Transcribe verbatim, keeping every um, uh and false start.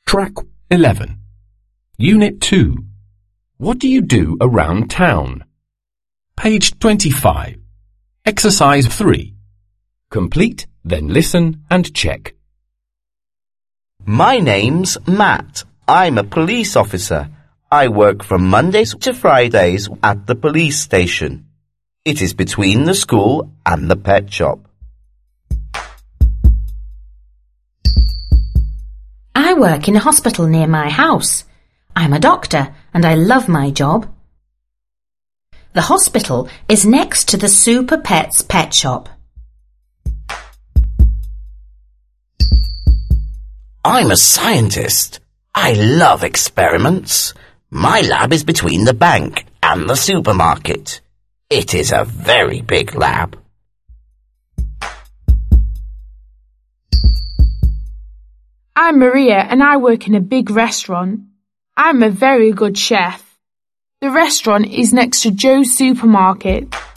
Track eleven. Unit two. What do you do around town? Page twenty-five. Exercise three. Complete, then listen and check. My name's Matt. I'm a police officer. I work from Mondays to Fridays at the police station. It is between the school and the pet shop. I work in a hospital near my house. I'm a doctor and I love my job. The hospital is next to the Super Pets pet shop. I'm a scientist. I love experiments. My lab is between the bank and the supermarket. It is a very big lab. I'm Maria and I work in a big restaurant. I'm a very good chef. The restaurant is next to Joe's supermarket.